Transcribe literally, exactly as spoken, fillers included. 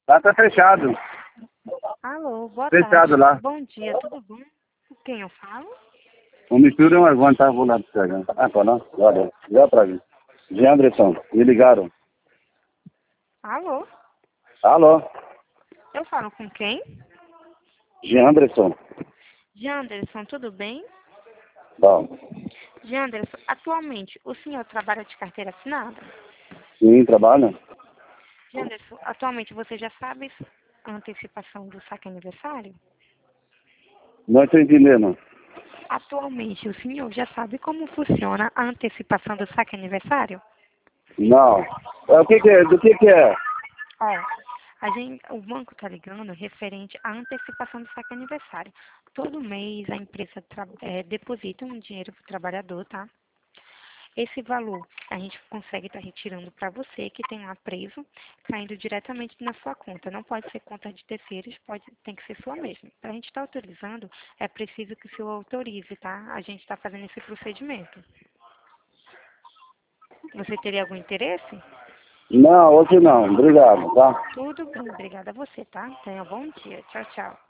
Lá tá fechado. Alô, boa Fechado tarde. lá. Bom dia, tudo bom? Com quem eu falo? O mistura é uma aguenta, vou lá pegar. Ah, tá lá. Olha, já pra mim. De Anderson, me ligaram. Alô, Alô? eu falo com quem? De Anderson. Janderson, tudo bem? Bom. Janderson, atualmente o senhor trabalha de carteira assinada? Sim, trabalha? Janderson, atualmente você já sabe a antecipação do saque aniversário? Não estou entendendo. Atualmente o senhor já sabe como funciona a antecipação do saque aniversário? Não. É, o que que é? Do que que é? Ó, a gente, o banco está ligando referente à antecipação do saque aniversário. Todo mês a empresa tra- eh, deposita um dinheiro para o trabalhador, tá? Esse valor a gente consegue estar retirando para você que tem lá preso, caindo diretamente na sua conta. Não pode ser conta de terceiros, pode, tem que ser sua mesmo. Para a gente estar autorizando, é preciso que o senhor autorize, tá? A gente está fazendo esse procedimento. Você teria algum interesse? Não, hoje não. Obrigado, tá? Tudo bem, obrigada a você, tá? Tenha um bom dia. Tchau, tchau.